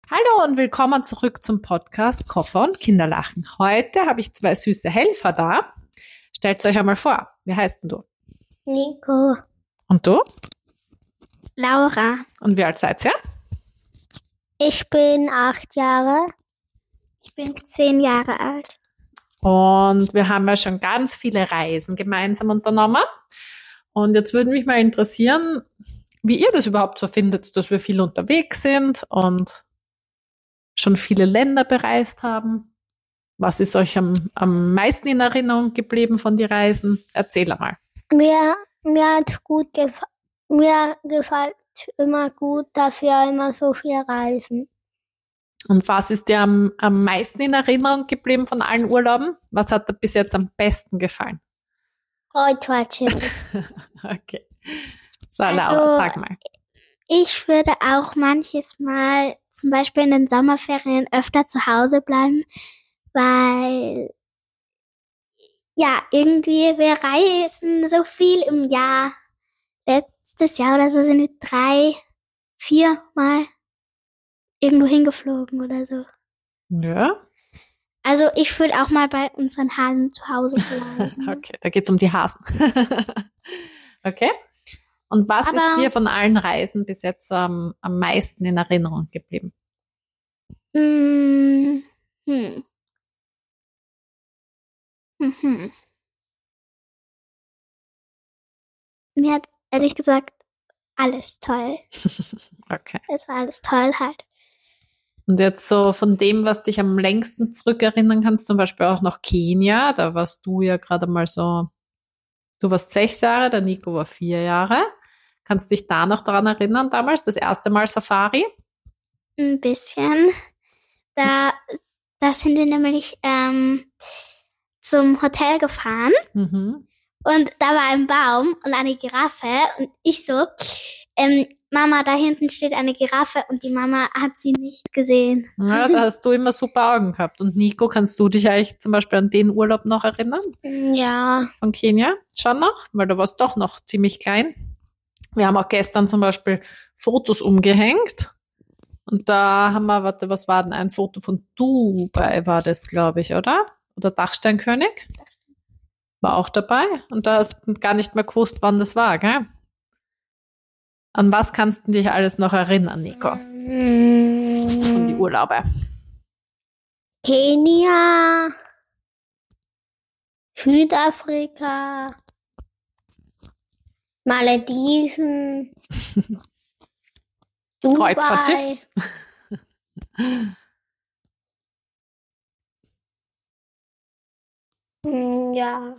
Hallo und willkommen zurück zum Podcast Koffer und Kinderlachen. Heute habe ich zwei süße Helfer da. Stellt euch einmal vor. Wie heißt denn du? Nico. Und du? Laura. Und wie alt seid ihr? Ich bin 8 Jahre. Ich bin 10 Jahre alt. Und wir haben ja schon ganz viele Reisen gemeinsam unternommen. Und jetzt würde mich mal interessieren, wie ihr das überhaupt so findet, dass wir viel unterwegs sind und schon viele Länder bereist haben. Was ist euch am meisten in Erinnerung geblieben von den Reisen? Erzähl einmal. Mir hat gut gefallen. Mir gefällt immer gut, dass wir immer so viel reisen. Und was ist dir am meisten in Erinnerung geblieben von allen Urlauben? Was hat dir bis jetzt am besten gefallen? Kreuzfahrtschiff. Okay. So, Laura, sag mal. Ich würde auch manches Mal, zum Beispiel in den Sommerferien, öfter zu Hause bleiben, weil, ja, irgendwie, wir reisen so viel im Jahr. Letztes Jahr oder so sind wir 3, 4 Mal irgendwo hingeflogen oder so. Ja. Also ich würde auch mal bei unseren Hasen zu Hause bleiben. Okay, da geht's um die Hasen. Okay. Und was ist dir von allen Reisen bis jetzt so am meisten in Erinnerung geblieben? Mir hat ehrlich gesagt alles toll. Okay. Es war alles toll halt. Und jetzt so von dem, was dich am längsten zurückerinnern kannst, zum Beispiel auch noch Kenia, da warst du ja gerade mal so, du warst 6 Jahre, der Nico war 4 Jahre. Kannst dich da noch daran erinnern, damals, das erste Mal Safari? Ein bisschen. Da sind wir nämlich zum Hotel gefahren. Mhm. Und da war ein Baum und eine Giraffe. Und ich so, Mama, da hinten steht eine Giraffe. Und die Mama hat sie nicht gesehen. Ja, da hast du immer super Augen gehabt. Und Nico, kannst du dich eigentlich zum Beispiel an den Urlaub noch erinnern? Ja. Von Kenia? Schon noch? Weil du warst doch noch ziemlich klein. Wir haben auch gestern zum Beispiel Fotos umgehängt. Und da haben wir, warte, was war denn ein Foto von Dubai, war das, glaube ich, oder? Oder Dachsteinkönig? War auch dabei. Und da hast du gar nicht mehr gewusst, wann das war, gell? An was kannst du dich alles noch erinnern, Nico? Von die Urlaube. Kenia, Südafrika, Malediven, Dubai. Kreuzfahrtschiff. Ja.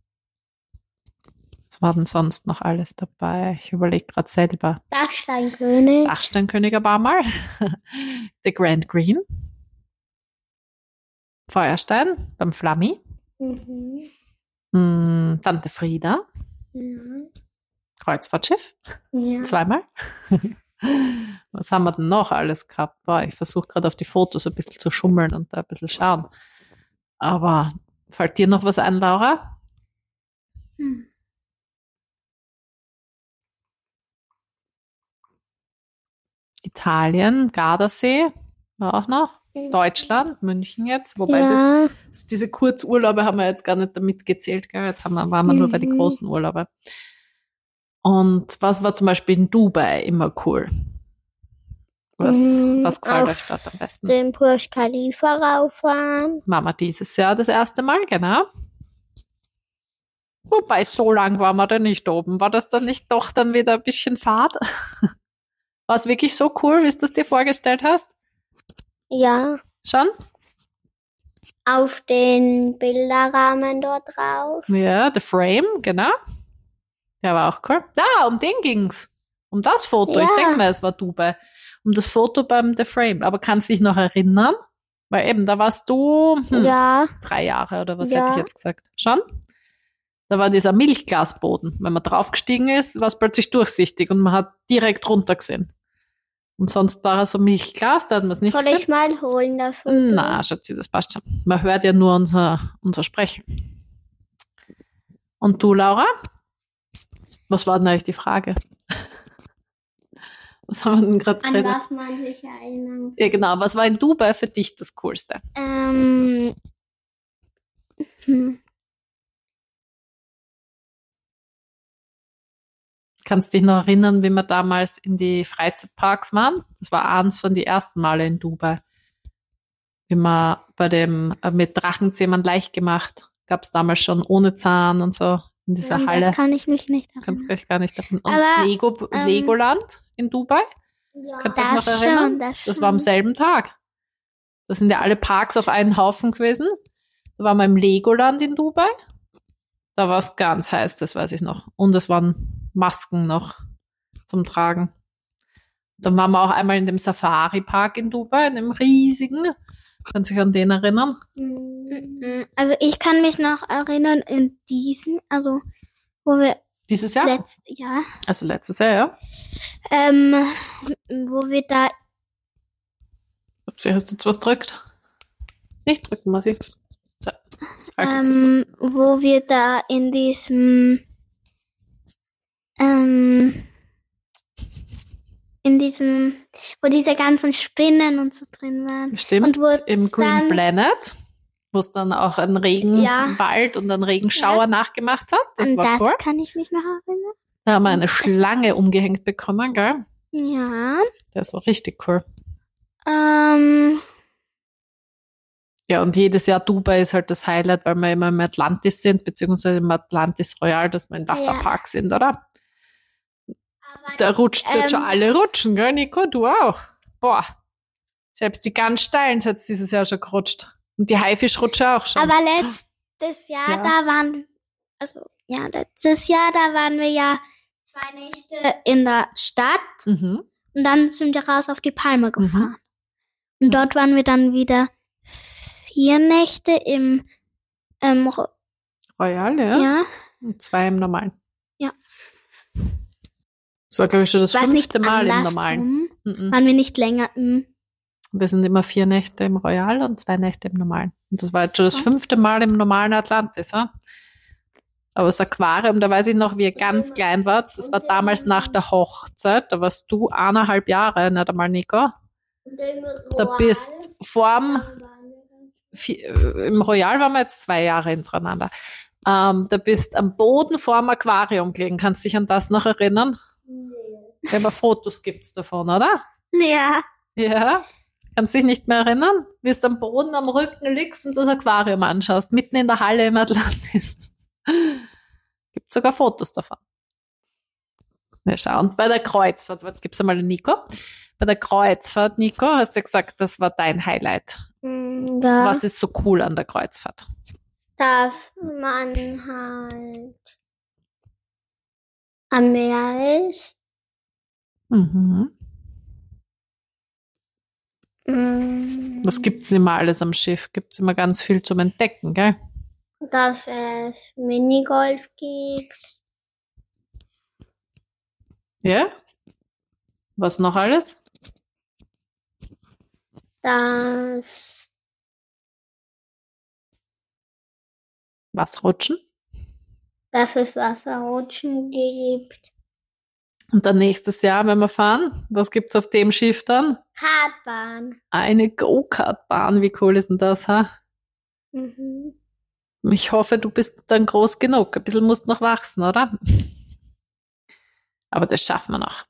Was war denn sonst noch alles dabei? Ich überlege gerade selber. Dachsteinkönig. Dachsteinkönig war mal. The Grand Green. Feuerstein beim Flammi. Tante Frieda. Ja. Kreuzfahrtschiff. Ja. 2-mal. Was haben wir denn noch alles gehabt? Boah, ich versuche gerade auf die Fotos ein bisschen zu schummeln und da ein bisschen schauen. Aber fällt dir noch was ein, Laura? Italien, Gardasee war auch noch. Deutschland, München jetzt. Wobei diese Kurzurlaube haben wir jetzt gar nicht damit gezählt. Gell? Jetzt waren wir nur bei den großen Urlaube. Und was war zum Beispiel in Dubai immer cool? Was gefällt euch dort am besten? Den Burj Khalifa rauffahren. Mama dieses Jahr das erste Mal, genau. Wobei, so lang waren wir da nicht oben. War das dann nicht doch dann wieder ein bisschen fad? War es wirklich so cool, wie du es dir vorgestellt hast? Ja. Schon? Auf den Bilderrahmen dort drauf. Ja, The Frame, genau. Der war auch cool. Da, um den ging's. Um das Foto. Ja. Ich denke mal, es war Dubai. Um das Foto beim The Frame. Aber kannst du dich noch erinnern? Weil eben, da warst du 3 Jahre oder was hätte ich jetzt gesagt? Schon? Da war dieser Milchglasboden. Wenn man draufgestiegen ist, war es plötzlich durchsichtig und man hat direkt runtergesehen. Und sonst war er so Milchglas, da hat man es nicht Soll gesehen. ich mal holen dafür? Na, Schatzi, das passt schon. Man hört ja nur unser Sprechen. Und du, Laura? Was war denn eigentlich die Frage? Was haben wir denn gerade An geredet? was man sich erinnern. Ja, genau. Was war in Dubai für dich das Coolste? Kannst dich noch erinnern, wie wir damals in die Freizeitparks waren? Das war eins von den ersten Male in Dubai. Wie wir bei dem mit Drachenzähmen leicht gemacht. Gab es damals schon ohne Zahn und so in dieser Halle. Das kann ich mich nicht Kannst erinnern. dich gar nicht erinnern. Und Aber, Legoland in Dubai? Ja, Kannst du dich noch erinnern? Das war am selben Tag. Da sind ja alle Parks auf einen Haufen gewesen. Da waren wir im Legoland in Dubai. Da war es ganz heiß, das weiß ich noch. Und es waren Masken noch zum Tragen. Dann waren wir auch einmal in dem Safari-Park in Dubai, in dem riesigen. Kannst du dich an den erinnern? Also ich kann mich noch erinnern in diesem, also wo wir Dieses Jahr? Ja. Also letztes Jahr, ja. Wo wir da Hast du jetzt was drückt? Nicht drücken, muss ich. So. Halt jetzt so. wo wir da in diesem wo diese ganzen Spinnen und so drin waren. Stimmt, Und wo im Green dann- Planet, wo es dann auch einen Regenwald und einen Regenschauer nachgemacht hat. Das An war das cool. kann ich mich noch erinnern. Da haben wir eine Schlange umgehängt bekommen, gell? Ja. Das war richtig cool. Ähm, Ja, und jedes Jahr Dubai ist halt das Highlight, weil wir immer im Atlantis sind, beziehungsweise im Atlantis Royal, dass wir im Wasserpark sind, oder? Da rutscht jetzt schon alle rutschen, gell, Nico? Du auch. Boah. Selbst die ganz steilen sind jetzt dieses Jahr schon gerutscht. Und die Haifischrutsche auch schon. aber letztes Jahr, Ja. da waren wir ja 2 Nächte in der Stadt Mhm. und dann sind wir raus auf die Palme gefahren. Mhm. Und dort waren wir dann wieder 4 Nächte im Royal, ja. ja, Und 2 im Normalen. Ja. Das war, glaube ich, schon das was nicht 5. Mal im Normalen. andersrum, waren wir nicht länger Wir sind immer 4 Nächte im Royal und 2 Nächte im Normalen. Und das war jetzt schon das 5. Mal im normalen Atlantis, ja? Aber das Aquarium, da weiß ich noch, wie ihr ganz klein wart. Das war damals nach der Hochzeit. Da warst du 1,5 Jahre, nicht einmal, Nico. Da bist im Royal waren wir jetzt 2 Jahre hintereinander. Da bist am Boden vorm Aquarium gelegen. Kannst du dich an das noch erinnern? Nee. Aber Fotos gibt's davon, oder? Ja. Ja. Kannst dich nicht mehr erinnern? Wie du am Boden am Rücken liegst und das Aquarium anschaust, mitten in der Halle im Atlantis. Gibt sogar Fotos davon. Ja, schau. Und bei der Kreuzfahrt, was gibt's einmal den Nico? Bei der Kreuzfahrt, Nico, hast du gesagt, das war dein Highlight. Was ist so cool an der Kreuzfahrt? Dass man halt am Meer ist. Mhm. Was Was gibt's immer alles am Schiff? Gibt's immer ganz viel zum Entdecken, gell? Dass es Minigolf gibt. Ja? Was noch alles? Dass Wasserrutschen. es Wasserrutschen gibt. Und dann nächstes Jahr, wenn wir fahren, was gibt's auf dem Schiff dann? Kartbahn. Eine Go-Kart-Bahn. Wie cool ist denn das, ha? Mhm. Ich hoffe, du bist dann groß genug. Ein bisschen musst noch wachsen, oder? Aber das schaffen wir noch.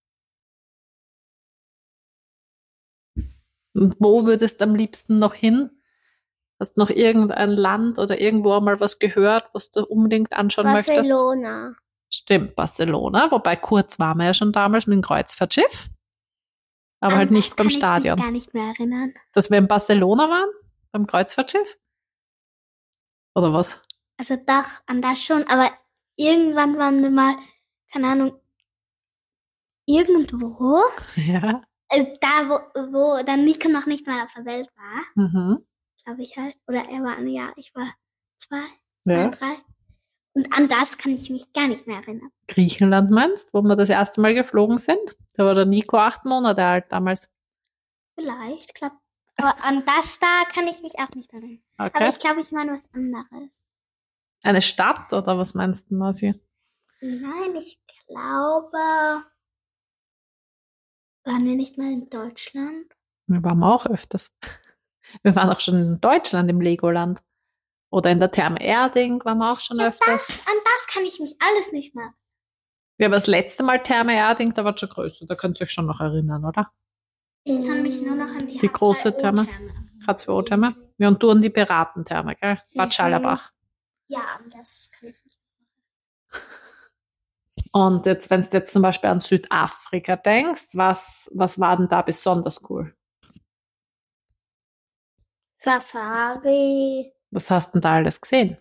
Und wo würdest du am liebsten noch hin? Hast du noch irgendein Land oder irgendwo mal was gehört, was du unbedingt anschauen möchtest? Barcelona. Stimmt, Barcelona. Wobei kurz waren wir ja schon damals mit dem Kreuzfahrtschiff. Aber halt nicht beim Stadion. Ich kann mich gar nicht mehr erinnern. Dass wir in Barcelona waren? Beim Kreuzfahrtschiff? Oder was? Also doch, an das schon, aber irgendwann waren wir mal, keine Ahnung, irgendwo, Ja. also da, wo dann Nico noch nicht mal auf der Welt war, Mhm. glaube ich halt. Oder er war 1 Jahr, ich war 2, Ja. 3. Und an das kann ich mich gar nicht mehr erinnern. Griechenland meinst, wo wir das erste Mal geflogen sind? Da war der Nico 8 Monate alt damals. Vielleicht, glaube aber an das da kann ich mich auch nicht erinnern. Aber Okay. ich glaube, ich meine was anderes. Eine Stadt oder was meinst du, Marci? Nein, ich glaube, Waren wir nicht mal in Deutschland? Wir waren auch öfters. Wir waren auch schon in Deutschland im Legoland. Oder in der Therme Erding waren wir auch schon Ja, öfters. an das kann ich mich alles nicht mehr. Ja, aber das letzte Mal Therme Erding, da war schon größer. Da könnt ihr euch schon noch erinnern, oder? Ich kann mich nur noch an Die große Therme. H2O-Therme. Ja, und du an die Piratentherme, gell? Bad Schallerbach. Ja, an das kann ich nicht mehr. Und jetzt, wenn du jetzt zum Beispiel an Südafrika denkst, was war denn da besonders cool? Safari. Was hast denn da alles gesehen?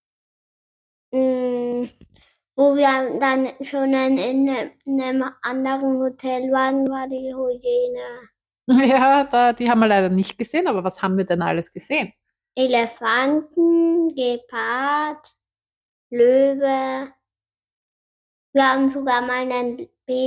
Wo wir dann schon in einem anderen Hotel waren, war die Hyäne. Ja, die haben wir leider nicht gesehen, aber was haben wir denn alles gesehen? Elefanten, Gepard, Löwe. Wir haben sogar mal einen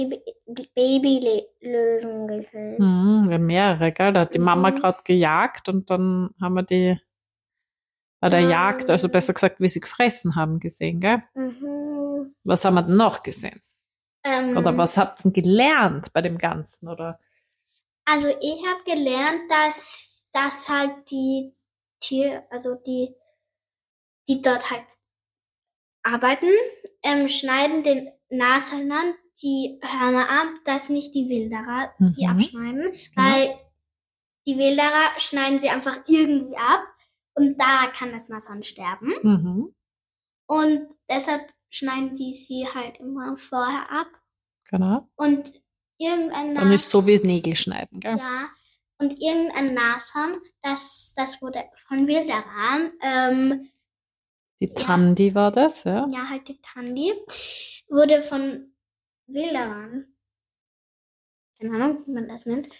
Babylöwen gesehen. Ja, mehrere, gell? Da hat die Mama gerade gejagt und dann haben wir die bei der Jagd, also besser gesagt, wie sie gefressen haben, gesehen, gell? Was haben wir denn noch gesehen? Oder was habt ihr denn gelernt bei dem Ganzen, oder? Also ich habe gelernt, dass halt die Tiere, also die dort halt arbeiten, schneiden den Nashörnern die Hörner ab, dass nicht die Wilderer sie abschneiden, weil die Wilderer schneiden sie einfach irgendwie ab und da kann das Nashorn sterben. Und deshalb schneiden die sie halt immer vorher ab. Genau. Und irgendein Dann ist so wie Nägel schneiden, gell? Ja. Und irgendein Nashorn, das wurde von Wilderern, die Tandi war das, ja? Ja, halt die Tandi, wurde von Wilderern, keine Ahnung, wie man das nennt,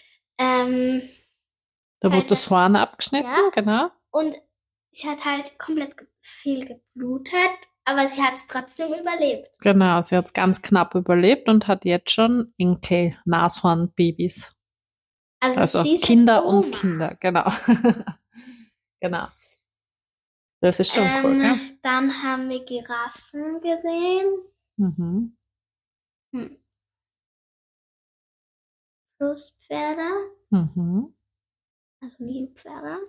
da wurde das Horn abgeschnitten, ja. Genau. Und sie hat halt komplett viel geblutet, aber sie hat es trotzdem überlebt. Genau, sie hat es ganz knapp überlebt und hat jetzt schon Enkel-Nashorn-Babys. Also Kinder und Kinder, genau. Genau. Das ist schon cool, ja? Dann haben wir Giraffen gesehen. Flusspferde. Also Nilpferde.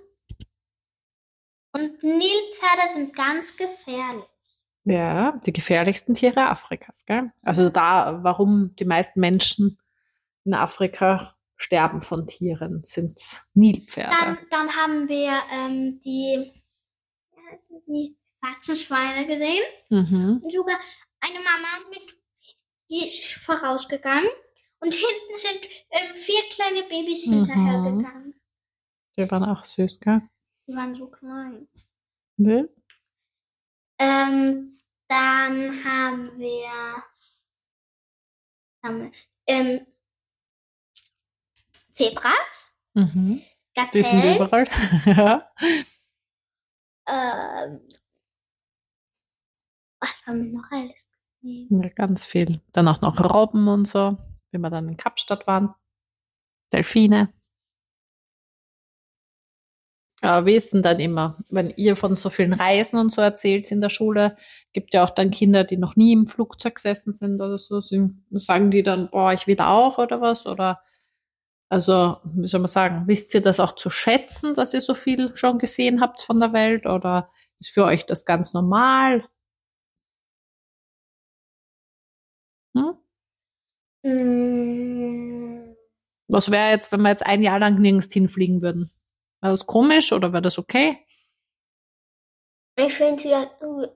Und Nilpferde sind ganz gefährlich. Ja, die gefährlichsten Tiere Afrikas, gell? Also da, warum die meisten Menschen in Afrika sterben von Tieren, sind Nilpferde. Dann haben wir die Warzenschweine gesehen. Und sogar eine Mama die ist vorausgegangen. Und hinten sind 4 kleine Babys hinterhergegangen. Die waren auch süß, gell? Die waren so klein. Ne? Dann haben wir Zebras. Gazellen. Die sind überall. Ja. Was haben wir noch alles gesehen? Ja, ganz viel. Dann auch noch Robben und so, wie wir dann in Kapstadt waren. Delfine. Aber wie ist denn dann immer, wenn ihr von so vielen Reisen und so erzählt in der Schule, gibt ja auch dann Kinder, die noch nie im Flugzeug gesessen sind oder so, sagen die dann, boah, ich will auch oder was? Oder, also, wie soll man sagen, wisst ihr das auch zu schätzen, dass ihr so viel schon gesehen habt von der Welt? Oder ist für euch das ganz normal? Was wäre jetzt, wenn wir jetzt ein Jahr lang nirgends hinfliegen würden? Wäre das komisch oder wäre das okay? Ich finde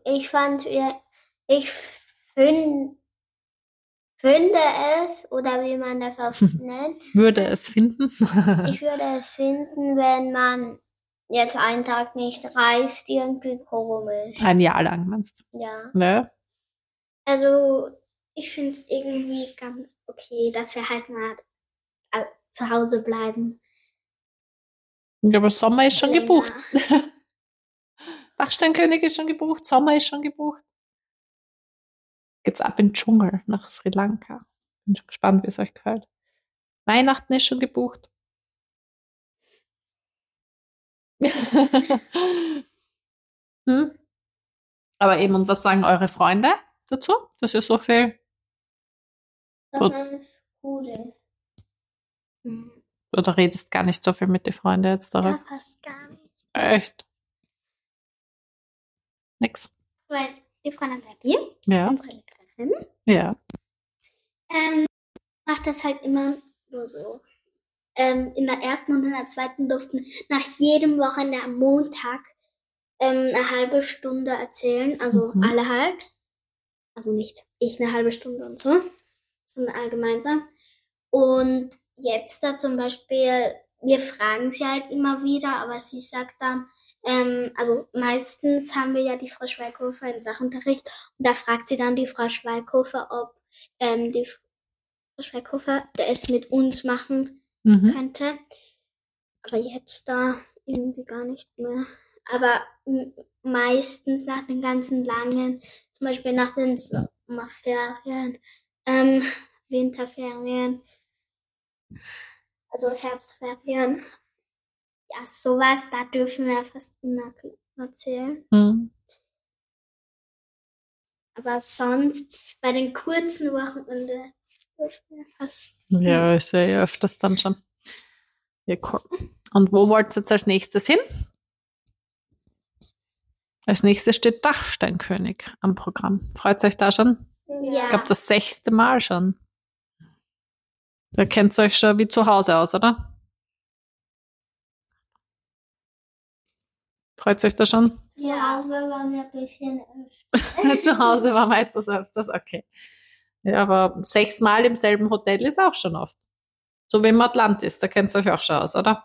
es, oder wie man das auch nennt. Würde es finden? Ich würde es finden, wenn man jetzt einen Tag nicht reist, irgendwie komisch. Ein Jahr lang, meinst du? Ja. Ne? Also, ich finde es irgendwie ganz okay, dass wir halt mal zu Hause bleiben. Ja, aber Sommer ist schon gebucht. Dachsteinkönig ist schon gebucht, Sommer ist schon gebucht. Geht's ab in den Dschungel nach Sri Lanka. Bin schon gespannt, wie es euch gefällt. Weihnachten ist schon gebucht. Aber eben, und was sagen eure Freunde dazu? Das ist so viel. Dass es cool ist. Oder redest gar nicht so viel mit den Freunden jetzt darüber? Ja, fast gar nicht. Echt? Nix. Weil die Freundin Betty, Ja. unsere Lehrerin, Ja. macht das halt immer nur so. In der ersten und in der zweiten durften nach jedem Wochenende am Montag eine halbe Stunde erzählen. Also alle halt. Also nicht ich eine halbe Stunde und so, sondern alle gemeinsam. Und jetzt da zum Beispiel, wir fragen sie halt immer wieder, aber sie sagt dann, also meistens haben wir ja die Frau Schweighofer in Sachunterricht und da fragt sie dann die Frau Schweighofer, ob die Frau Schweighofer es mit uns machen könnte. Aber jetzt da irgendwie gar nicht mehr. Aber meistens nach den ganzen langen, zum Beispiel nach den Sommerferien, Winterferien, also Herbstferien, ja, sowas, da dürfen wir fast immer erzählen. Aber sonst, bei den kurzen Wochenende dürfen wir fast. Ja, ist ja öfters dann schon. Ja, cool. Und wo wollt ihr jetzt als nächstes hin? Als nächstes steht Dachsteinkönig am Programm. Freut euch da schon? Ja. Ich glaube, das 6. Mal schon. Da kennt ihr euch schon wie zu Hause aus, oder? Freut euch da schon? Ja, wir waren ja ein bisschen öfter. Zu Hause waren wir etwas öfters, okay. Ja, aber 6 Mal im selben Hotel ist auch schon oft. So wie im Atlantis, da kennt ihr euch auch schon aus, oder?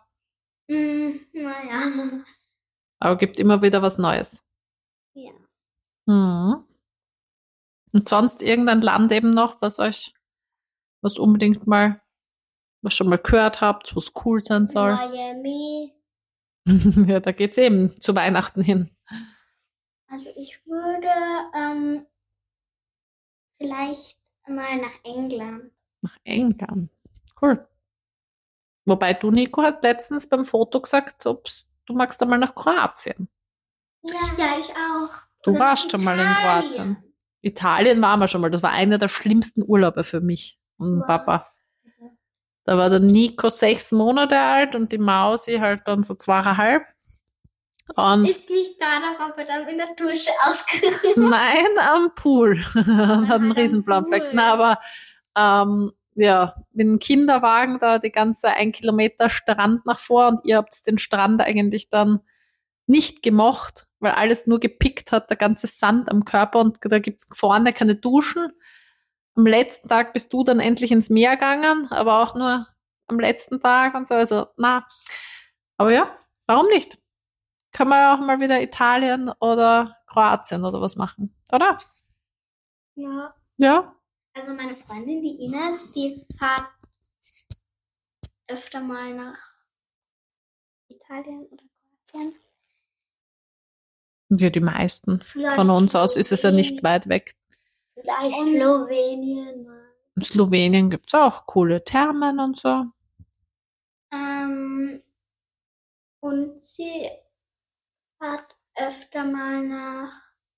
Naja. Aber gibt immer wieder was Neues. Ja. Und sonst irgendein Land eben noch, was unbedingt mal, was schon mal gehört habt, was cool sein soll? Miami. Ja, da geht's eben zu Weihnachten hin. Also ich würde vielleicht mal nach England. Nach England. Cool. Wobei du, Nico, hast letztens beim Foto gesagt, du magst einmal nach Kroatien. Ja, ich auch. Du Oder warst nach schon mal in Italien. Kroatien. Italien waren wir schon mal. Das war einer der schlimmsten Urlaube für mich und Papa. Da war der Nico 6 Monate alt und die Mausi halt dann so 2,5. Und Ist nicht da, da war wir dann in der Dusche ausgerührt. nein, am Pool. Und hat einen am riesen blauen Fleck. Pool. Na, aber ja, mit dem Kinderwagen da die ganze 1 Kilometer Strand nach vor und ihr habt den Strand eigentlich dann nicht gemocht, weil alles nur gepickt hat, der ganze Sand am Körper und da gibt's vorne keine Duschen. Am letzten Tag bist du dann endlich ins Meer gegangen, aber auch nur am letzten Tag und so, also na. Aber ja, warum nicht? Können wir ja auch mal wieder Italien oder Kroatien oder was machen, oder? Ja. Ja? Also meine Freundin, die Ines, die fährt öfter mal nach Italien oder Kroatien. Ja, die meisten. Vielleicht Von uns aus ist es ja nicht weit weg. Vielleicht Slowenien mal. In Slowenien gibt's auch coole Thermen und so. Und sie fährt öfter mal nach.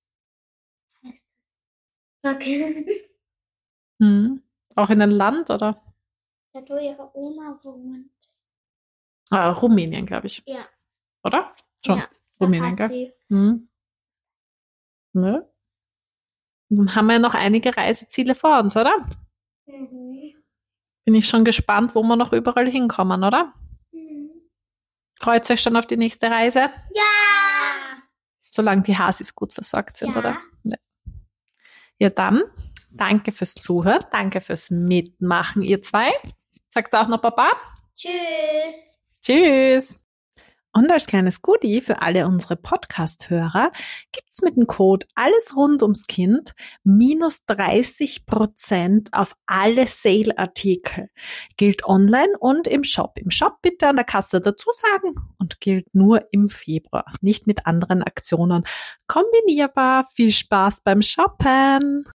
Okay. Auch in ein Land, oder? Da wo ihre Oma wohnt. Rumänien, glaube ich. Ja. Oder? Schon. Ja, Rumänien, da gell? fährt Ne? Dann haben wir ja noch einige Reiseziele vor uns, oder? sie. Bin ich schon gespannt, wo wir noch überall hinkommen, oder? Freut euch schon auf die nächste Reise? Ja! Solange die Hasis gut versorgt sind, Ja. oder? Ja, dann danke fürs Zuhören, danke fürs Mitmachen, ihr zwei. Sagt auch noch Papa? Tschüss! Tschüss! Und als kleines Goodie für alle unsere Podcast-Hörer gibt's mit dem Code Alles rund ums Kind minus 30% auf alle Sale-Artikel. Gilt online und im Shop. Im Shop bitte an der Kasse dazu sagen und gilt nur im Februar, nicht mit anderen Aktionen kombinierbar. Viel Spaß beim Shoppen!